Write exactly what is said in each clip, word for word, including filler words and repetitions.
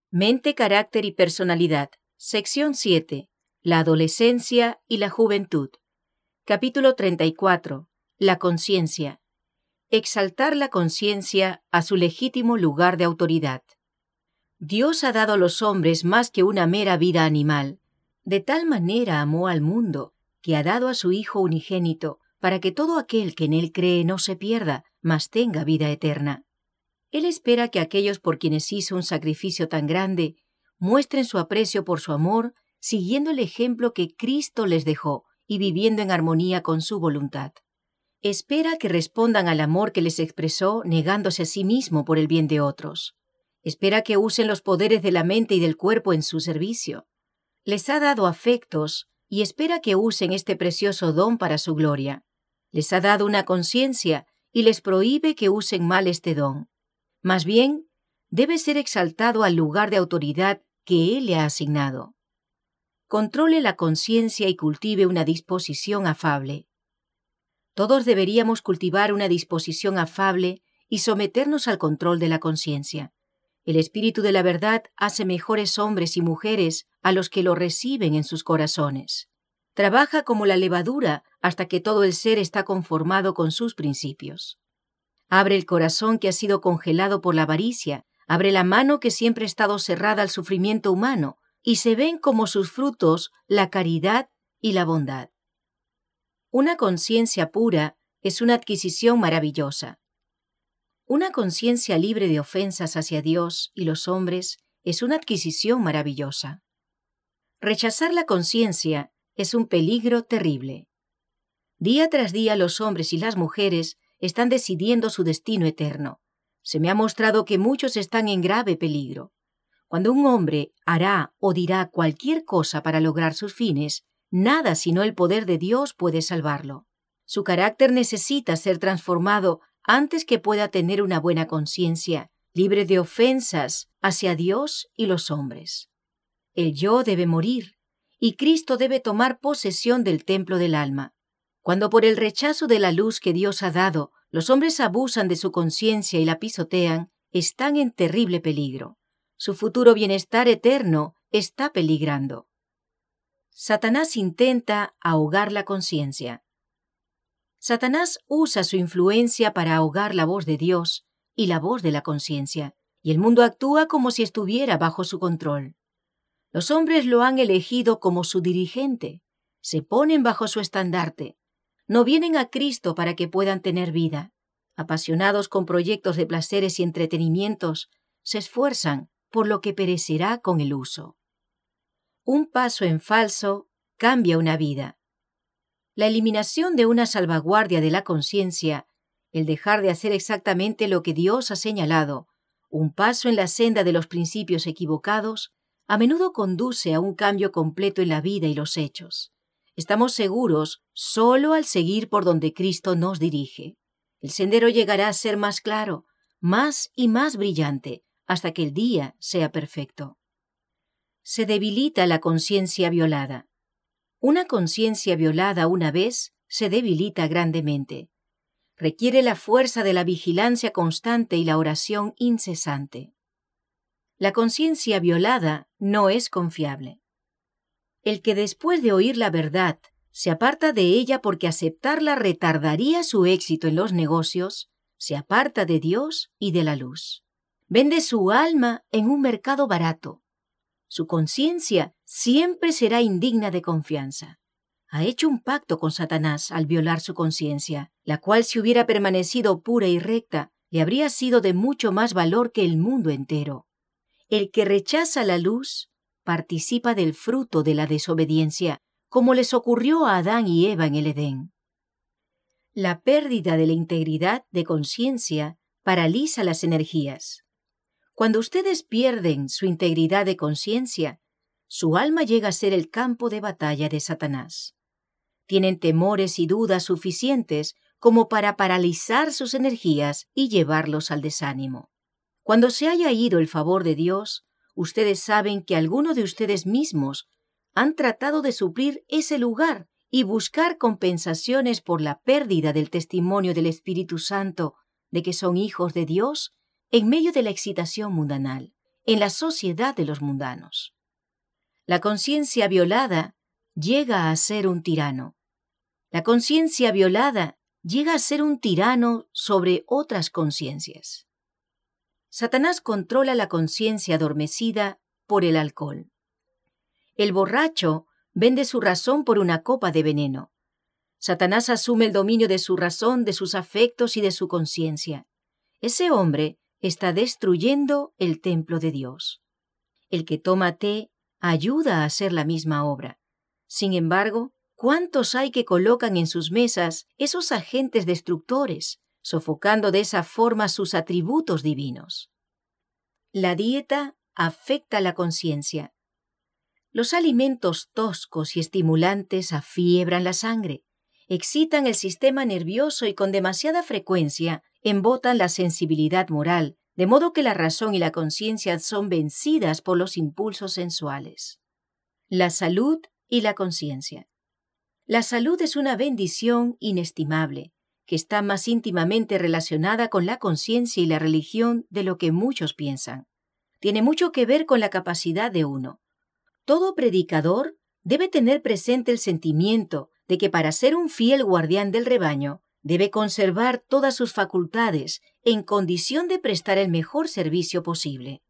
Mente, carácter y personalidad. Sección siete. La adolescencia y la juventud. Capítulo treinta y cuatro. La conciencia. Exaltar la conciencia a su legítimo lugar de autoridad. Dios ha dado a los hombres más que una mera vida animal. De tal manera amó al mundo, que ha dado a su Hijo unigénito, para que todo aquel que en él cree no se pierda, mas tenga vida eterna. Él espera que aquellos por quienes hizo un sacrificio tan grande muestren su aprecio por su amor, siguiendo el ejemplo que Cristo les dejó y viviendo en armonía con su voluntad. Espera que respondan al amor que les expresó negándose a sí mismo por el bien de otros. Espera que usen los poderes de la mente y del cuerpo en su servicio. Les ha dado afectos y espera que usen este precioso don para su gloria. Les ha dado una conciencia y les prohíbe que usen mal este don. Más bien, debe ser exaltado al lugar de autoridad que Él le ha asignado. Controle la conciencia y cultive una disposición afable. Todos deberíamos cultivar una disposición afable y someternos al control de la conciencia. El Espíritu de la verdad hace mejores hombres y mujeres a los que lo reciben en sus corazones. Trabaja como la levadura hasta que todo el ser está conformado con sus principios. Abre el corazón que ha sido congelado por la avaricia, abre la mano que siempre ha estado cerrada al sufrimiento humano, y se ven como sus frutos la caridad y la bondad. Una conciencia pura es una adquisición maravillosa. Una conciencia libre de ofensas hacia Dios y los hombres es una adquisición maravillosa. Rechazar la conciencia es un peligro terrible. Día tras día los hombres y las mujeres están decidiendo su destino eterno. Se me ha mostrado que muchos están en grave peligro. Cuando un hombre hará o dirá cualquier cosa para lograr sus fines, nada sino el poder de Dios puede salvarlo. Su carácter necesita ser transformado antes que pueda tener una buena conciencia, libre de ofensas hacia Dios y los hombres. El yo debe morir, y Cristo debe tomar posesión del templo del alma. Cuando por el rechazo de la luz que Dios ha dado, los hombres abusan de su conciencia y la pisotean, están en terrible peligro. Su futuro bienestar eterno está peligrando. Satanás intenta ahogar la conciencia. Satanás usa su influencia para ahogar la voz de Dios y la voz de la conciencia, y el mundo actúa como si estuviera bajo su control. Los hombres lo han elegido como su dirigente, se ponen bajo su estandarte. No vienen a Cristo para que puedan tener vida. Apasionados con proyectos de placeres y entretenimientos, se esfuerzan por lo que perecerá con el uso. Un paso en falso cambia una vida. La eliminación de una salvaguardia de la conciencia, el dejar de hacer exactamente lo que Dios ha señalado, un paso en la senda de los principios equivocados, a menudo conduce a un cambio completo en la vida y los hechos. Estamos seguros solo al seguir por donde Cristo nos dirige. El sendero llegará a ser más claro, más y más brillante, hasta que el día sea perfecto. Se debilita la conciencia violada. Una conciencia violada una vez se debilita grandemente. Requiere la fuerza de la vigilancia constante y la oración incesante. La conciencia violada no es confiable. El que después de oír la verdad se aparta de ella porque aceptarla retardaría su éxito en los negocios, se aparta de Dios y de la luz. Vende su alma en un mercado barato. Su conciencia siempre será indigna de confianza. Ha hecho un pacto con Satanás al violar su conciencia, la cual si hubiera permanecido pura y recta, le habría sido de mucho más valor que el mundo entero. El que rechaza la luz participa del fruto de la desobediencia, como les ocurrió a Adán y Eva en el Edén. La pérdida de la integridad de conciencia paraliza las energías. Cuando ustedes pierden su integridad de conciencia, su alma llega a ser el campo de batalla de Satanás. Tienen temores y dudas suficientes como para paralizar sus energías y llevarlos al desánimo. Cuando se haya ido el favor de Dios, ustedes saben que algunos de ustedes mismos han tratado de suplir ese lugar y buscar compensaciones por la pérdida del testimonio del Espíritu Santo de que son hijos de Dios en medio de la excitación mundanal. en la sociedad de los mundanos. La conciencia violada llega a ser un tirano. La conciencia violada llega a ser un tirano sobre otras conciencias. Satanás controla la conciencia adormecida por el alcohol. El borracho vende su razón por una copa de veneno. Satanás asume el dominio de su razón, de sus afectos y de su conciencia. Ese hombre está destruyendo el templo de Dios. El que toma té ayuda a hacer la misma obra. Sin embargo, ¿cuántos hay que colocan en sus mesas esos agentes destructores, sofocando de esa forma sus atributos divinos? La dieta afecta la conciencia. Los alimentos toscos y estimulantes afiebran la sangre, excitan el sistema nervioso y con demasiada frecuencia embotan la sensibilidad moral, de modo que la razón y la conciencia son vencidas por los impulsos sensuales. La salud y la conciencia. La salud es una bendición inestimable, que está más íntimamente relacionada con la conciencia y la religión de lo que muchos piensan. Tiene mucho que ver con la capacidad de uno. Todo predicador debe tener presente el sentimiento de que para ser un fiel guardián del rebaño, debe conservar todas sus facultades en condición de prestar el mejor servicio posible.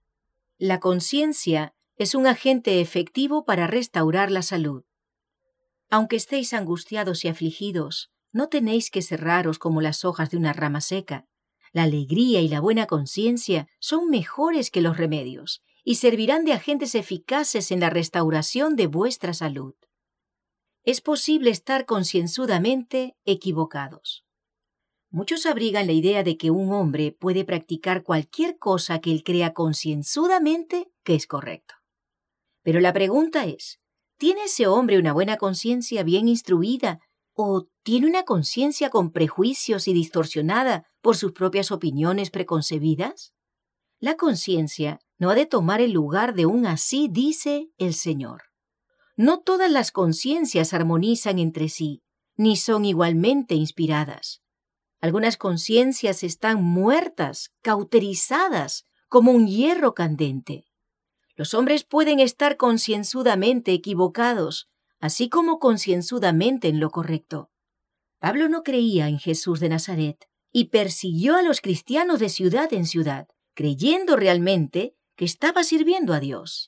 La conciencia es un agente efectivo para restaurar la salud. Aunque estéis angustiados y afligidos, no tenéis que cerraros como las hojas de una rama seca. La alegría y la buena conciencia son mejores que los remedios y servirán de agentes eficaces en la restauración de vuestra salud. Es posible estar concienzudamente equivocados. Muchos abrigan la idea de que un hombre puede practicar cualquier cosa que él crea concienzudamente que es correcto. Pero la pregunta es, ¿tiene ese hombre una buena conciencia bien instruida o tiene una conciencia con prejuicios y distorsionada por sus propias opiniones preconcebidas? La conciencia no ha de tomar el lugar de un así dice el Señor. No todas las conciencias armonizan entre sí, ni son igualmente inspiradas. Algunas conciencias están muertas, cauterizadas, como un hierro candente. Los hombres pueden estar concienzudamente equivocados, así como concienzudamente en lo correcto. Pablo no creía en Jesús de Nazaret y persiguió a los cristianos de ciudad en ciudad, creyendo realmente que estaba sirviendo a Dios.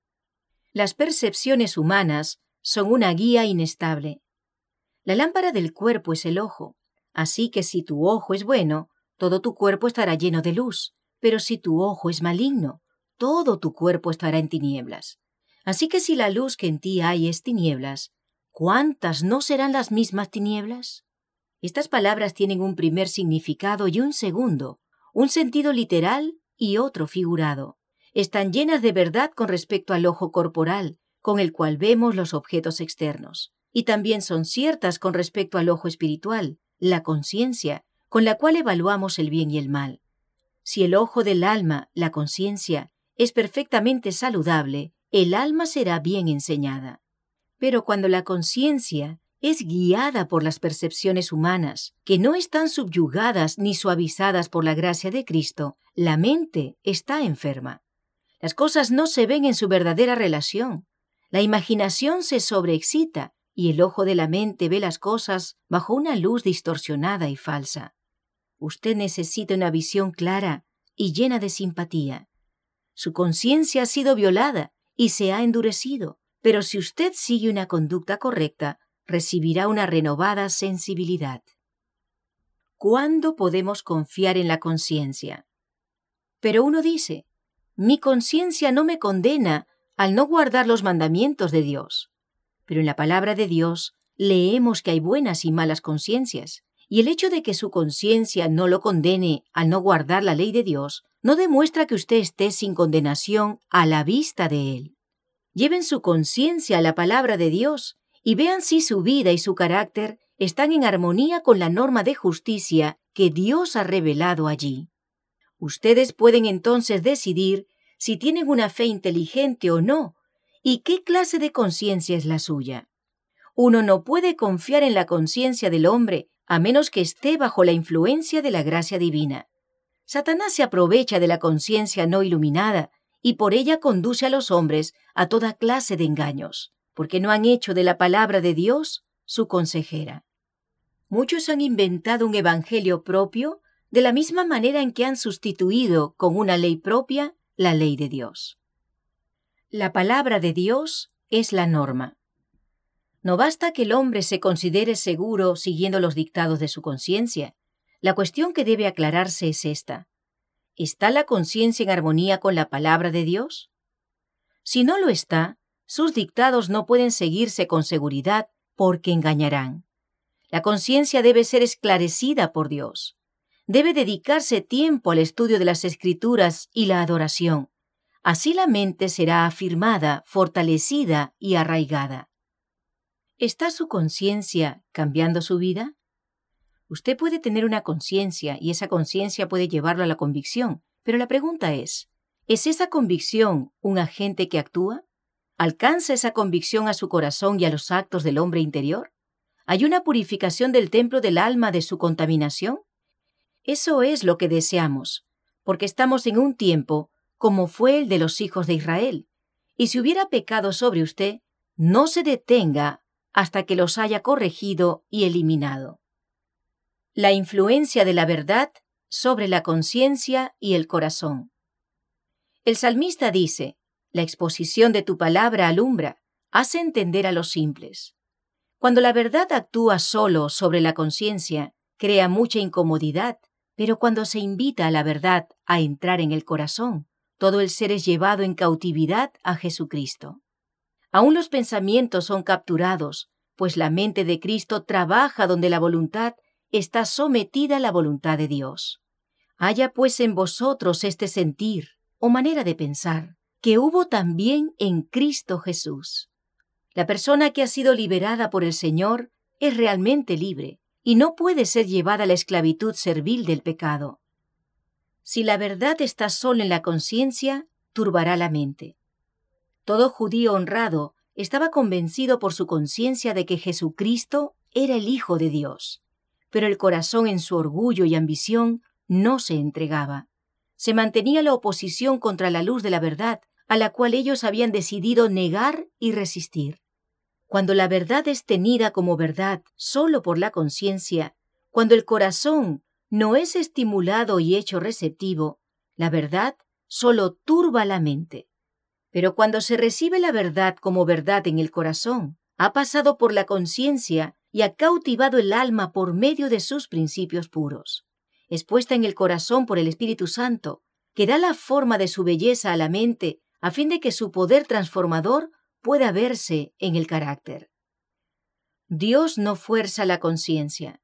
Las percepciones humanas son una guía inestable. La lámpara del cuerpo es el ojo, así que si tu ojo es bueno, todo tu cuerpo estará lleno de luz, pero si tu ojo es maligno, todo tu cuerpo estará en tinieblas. Así que si la luz que en ti hay es tinieblas, ¿cuántas no serán las mismas tinieblas? Estas palabras tienen un primer significado y un segundo, un sentido literal y otro figurado. Están llenas de verdad con respecto al ojo corporal, con el cual vemos los objetos externos, y también son ciertas con respecto al ojo espiritual, la conciencia, con la cual evaluamos el bien y el mal. Si el ojo del alma, la conciencia, es perfectamente saludable, el alma será bien enseñada. Pero cuando la conciencia es guiada por las percepciones humanas, que no están subyugadas ni suavizadas por la gracia de Cristo, la mente está enferma. Las cosas no se ven en su verdadera relación. La imaginación se sobreexcita y el ojo de la mente ve las cosas bajo una luz distorsionada y falsa. Usted necesita una visión clara y llena de simpatía. Su conciencia ha sido violada y se ha endurecido, pero si usted sigue una conducta correcta, recibirá una renovada sensibilidad. ¿Cuándo podemos confiar en la conciencia? Pero uno dice, mi conciencia no me condena al no guardar los mandamientos de Dios. Pero en la palabra de Dios leemos que hay buenas y malas conciencias, y el hecho de que su conciencia no lo condene al no guardar la ley de Dios no demuestra que usted esté sin condenación a la vista de Él. Lleven su conciencia a la palabra de Dios y vean si su vida y su carácter están en armonía con la norma de justicia que Dios ha revelado allí. Ustedes pueden entonces decidir si tienen una fe inteligente o no, y qué clase de conciencia es la suya. Uno no puede confiar en la conciencia del hombre a menos que esté bajo la influencia de la gracia divina. Satanás se aprovecha de la conciencia no iluminada y por ella conduce a los hombres a toda clase de engaños, porque no han hecho de la palabra de Dios su consejera. Muchos han inventado un evangelio propio de la misma manera en que han sustituido con una ley propia la ley de Dios. La palabra de Dios es la norma. No basta que el hombre se considere seguro siguiendo los dictados de su conciencia. La cuestión que debe aclararse es esta: ¿está la conciencia en armonía con la palabra de Dios? Si no lo está, sus dictados no pueden seguirse con seguridad porque engañarán. La conciencia debe ser esclarecida por Dios. Debe dedicarse tiempo al estudio de las Escrituras y la adoración. Así la mente será afirmada, fortalecida y arraigada. ¿Está su conciencia cambiando su vida? Usted puede tener una conciencia y esa conciencia puede llevarlo a la convicción, pero la pregunta es, ¿es esa convicción un agente que actúa? ¿Alcanza esa convicción a su corazón y a los actos del hombre interior? ¿Hay una purificación del templo del alma de su contaminación? Eso es lo que deseamos, porque estamos en un tiempo como fue el de los hijos de Israel, y si hubiera pecado sobre usted, no se detenga hasta que los haya corregido y eliminado. La influencia de la verdad sobre la conciencia y el corazón. El salmista dice, la exposición de tu palabra alumbra, hace entender a los simples. Cuando la verdad actúa solo sobre la conciencia, crea mucha incomodidad, pero cuando se invita a la verdad a entrar en el corazón, todo el ser es llevado en cautividad a Jesucristo. Aún los pensamientos son capturados, pues la mente de Cristo trabaja donde la voluntad está sometida a la voluntad de Dios. Haya pues en vosotros este sentir o manera de pensar, que hubo también en Cristo Jesús. La persona que ha sido liberada por el Señor es realmente libre y no puede ser llevada a la esclavitud servil del pecado. Si la verdad está solo en la conciencia, turbará la mente. Todo judío honrado estaba convencido por su conciencia de que Jesucristo era el Hijo de Dios, pero el corazón en su orgullo y ambición no se entregaba. Se mantenía la oposición contra la luz de la verdad, a la cual ellos habían decidido negar y resistir. Cuando la verdad es tenida como verdad solo por la conciencia, cuando el corazón no es estimulado y hecho receptivo, la verdad solo turba la mente. Pero cuando se recibe la verdad como verdad en el corazón, ha pasado por la conciencia y ha cautivado el alma por medio de sus principios puros. Es puesta en el corazón por el Espíritu Santo, que da la forma de su belleza a la mente a fin de que su poder transformador pueda verse en el carácter. Dios no fuerza la conciencia.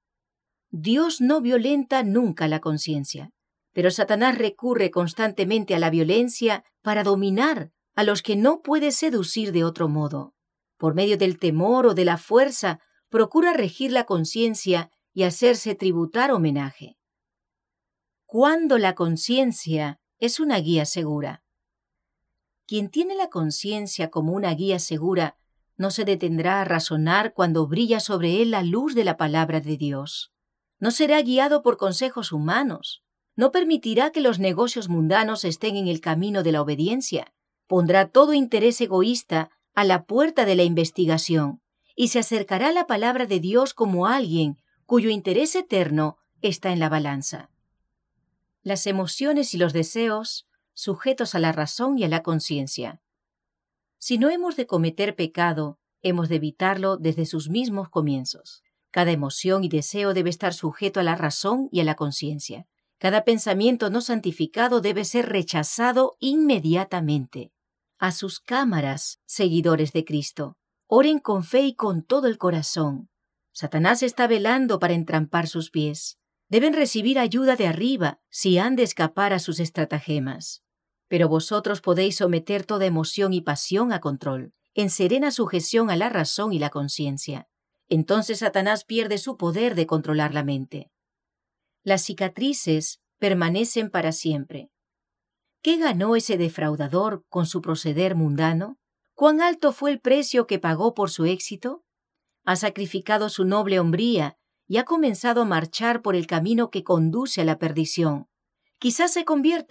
Dios no violenta nunca la conciencia, pero Satanás recurre constantemente a la violencia para dominar a los que no puede seducir de otro modo. Por medio del temor o de la fuerza, procura regir la conciencia y hacerse tributar homenaje. ¿Cuándo la conciencia es una guía segura? Quien tiene la conciencia como una guía segura no se detendrá a razonar cuando brilla sobre él la luz de la palabra de Dios. No será guiado por consejos humanos. No permitirá que los negocios mundanos estén en el camino de la obediencia. Pondrá todo interés egoísta a la puerta de la investigación y se acercará a la palabra de Dios como alguien cuyo interés eterno está en la balanza. Las emociones y los deseos sujetos a la razón y a la conciencia. Si no hemos de cometer pecado, hemos de evitarlo desde sus mismos comienzos. Cada emoción y deseo debe estar sujeto a la razón y a la conciencia. Cada pensamiento no santificado debe ser rechazado inmediatamente. A sus cámaras, seguidores de Cristo, oren con fe y con todo el corazón. Satanás está velando para entrampar sus pies. Deben recibir ayuda de arriba si han de escapar a sus estratagemas. Pero vosotros podéis someter toda emoción y pasión a control, en serena sujeción a la razón y la conciencia. Entonces Satanás pierde su poder de controlar la mente. Las cicatrices permanecen para siempre. ¿Qué ganó ese defraudador con su proceder mundano? ¿Cuán alto fue el precio que pagó por su éxito? Ha sacrificado su noble hombría y ha comenzado a marchar por el camino que conduce a la perdición. Quizás se convierta,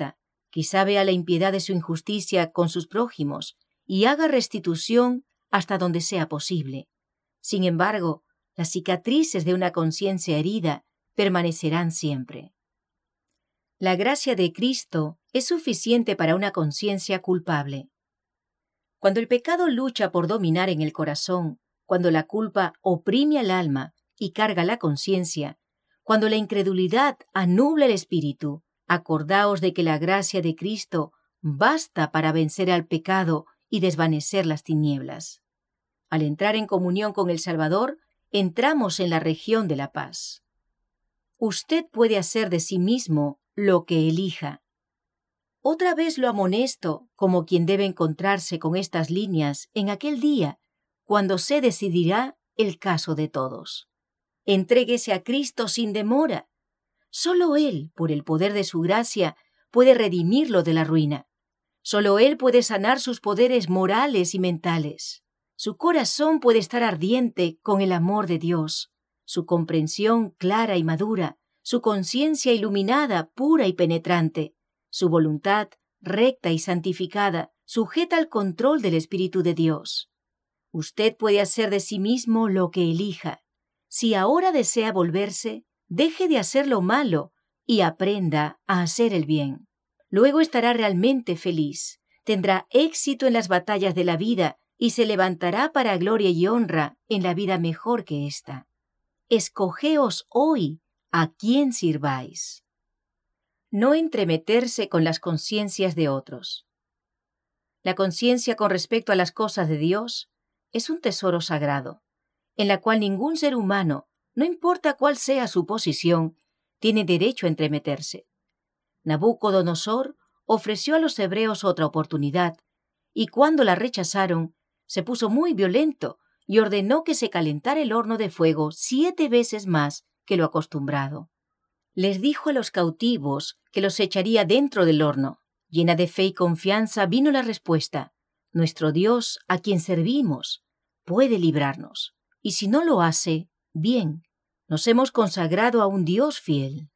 Quizá vea la impiedad de su injusticia con sus prójimos y haga restitución hasta donde sea posible. Sin embargo, las cicatrices de una conciencia herida permanecerán siempre. La gracia de Cristo es suficiente para una conciencia culpable. Cuando el pecado lucha por dominar en el corazón, cuando la culpa oprime al alma y carga la conciencia, cuando la incredulidad anubla el espíritu, acordaos de que la gracia de Cristo basta para vencer al pecado y desvanecer las tinieblas. Al entrar en comunión con el Salvador, entramos en la región de la paz. Usted puede hacer de sí mismo lo que elija. Otra vez lo amonesto como quien debe encontrarse con estas líneas en aquel día, cuando se decidirá el caso de todos. Entréguese a Cristo sin demora. Solo Él, por el poder de su gracia, puede redimirlo de la ruina. Solo Él puede sanar sus poderes morales y mentales. Su corazón puede estar ardiente con el amor de Dios, su comprensión clara y madura, su conciencia iluminada, pura y penetrante, su voluntad recta y santificada, sujeta al control del Espíritu de Dios. Usted puede hacer de sí mismo lo que elija. Si ahora desea volverse, deje de hacer lo malo y aprenda a hacer el bien. Luego estará realmente feliz, tendrá éxito en las batallas de la vida y se levantará para gloria y honra en la vida mejor que esta. Escogeos hoy a quién sirváis. No entremeterse con las conciencias de otros. La conciencia con respecto a las cosas de Dios es un tesoro sagrado, en la cual ningún ser humano, no importa cuál sea su posición, tiene derecho a entremeterse. Nabucodonosor ofreció a los hebreos otra oportunidad, y cuando la rechazaron, se puso muy violento y ordenó que se calentara el horno de fuego siete veces más que lo acostumbrado. Les dijo a los cautivos que los echaría dentro del horno. Llena de fe y confianza vino la respuesta: nuestro Dios, a quien servimos, puede librarnos. Y si no lo hace, bien, nos hemos consagrado a un Dios fiel.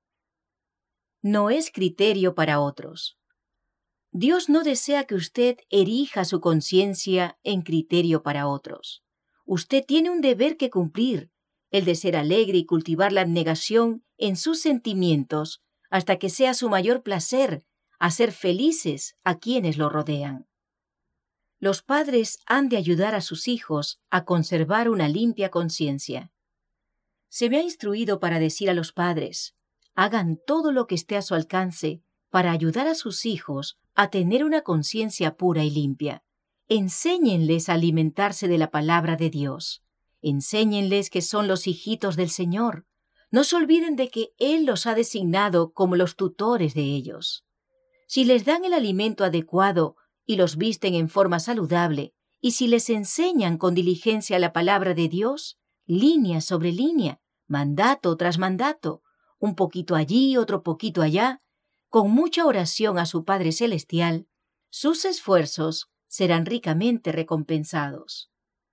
No es criterio para otros. Dios no desea que usted erija su conciencia en criterio para otros. Usted tiene un deber que cumplir, el de ser alegre y cultivar la abnegación en sus sentimientos hasta que sea su mayor placer hacer felices a quienes lo rodean. Los padres han de ayudar a sus hijos a conservar una limpia conciencia. Se me ha instruido para decir a los padres: hagan todo lo que esté a su alcance para ayudar a sus hijos a tener una conciencia pura y limpia. Enséñenles a alimentarse de la palabra de Dios. Enséñenles que son los hijitos del Señor. No se olviden de que Él los ha designado como los tutores de ellos. Si les dan el alimento adecuado y los visten en forma saludable, y si les enseñan con diligencia la palabra de Dios, línea sobre línea, mandato tras mandato, un poquito allí, otro poquito allá, con mucha oración a su Padre Celestial, sus esfuerzos serán ricamente recompensados.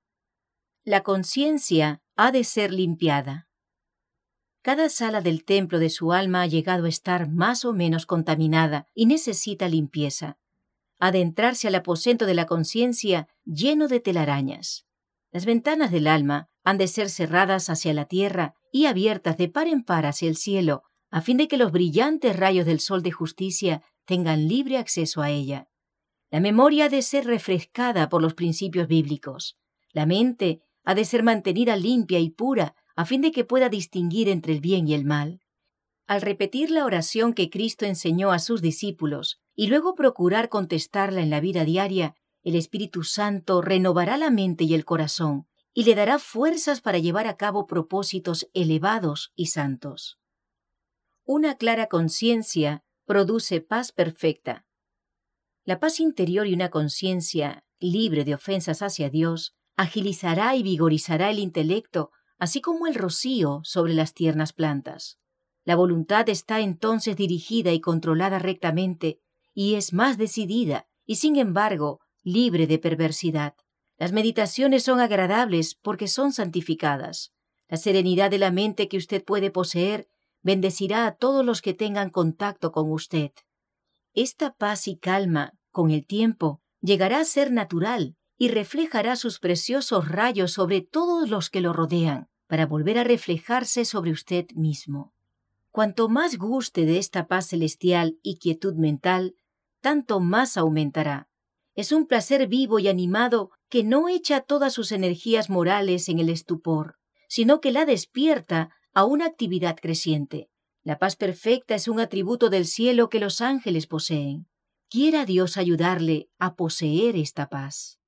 La conciencia ha de ser limpiada. Cada sala del templo de su alma ha llegado a estar más o menos contaminada y necesita limpieza. Ha de entrarse al aposento de la conciencia lleno de telarañas. Las ventanas del alma han de ser cerradas hacia la tierra y abiertas de par en par hacia el cielo, a fin de que los brillantes rayos del sol de justicia tengan libre acceso a ella. La memoria ha de ser refrescada por los principios bíblicos. La mente ha de ser mantenida limpia y pura, a fin de que pueda distinguir entre el bien y el mal. Al repetir la oración que Cristo enseñó a sus discípulos y luego procurar contestarla en la vida diaria, el Espíritu Santo renovará la mente y el corazón y le dará fuerzas para llevar a cabo propósitos elevados y santos. Una clara conciencia produce paz perfecta. La paz interior y una conciencia libre de ofensas hacia Dios agilizará y vigorizará el intelecto, así como el rocío sobre las tiernas plantas. La voluntad está entonces dirigida y controlada rectamente, y es más decidida, y sin embargo, libre de perversidad. Las meditaciones son agradables porque son santificadas. La serenidad de la mente que usted puede poseer bendecirá a todos los que tengan contacto con usted. Esta paz y calma, con el tiempo, llegará a ser natural y reflejará sus preciosos rayos sobre todos los que lo rodean, para volver a reflejarse sobre usted mismo. Cuanto más guste de esta paz celestial y quietud mental, tanto más aumentará. Es un placer vivo y animado que no echa todas sus energías morales en el estupor, sino que la despierta a una actividad creciente. La paz perfecta es un atributo del cielo que los ángeles poseen. Quiera Dios ayudarle a poseer esta paz.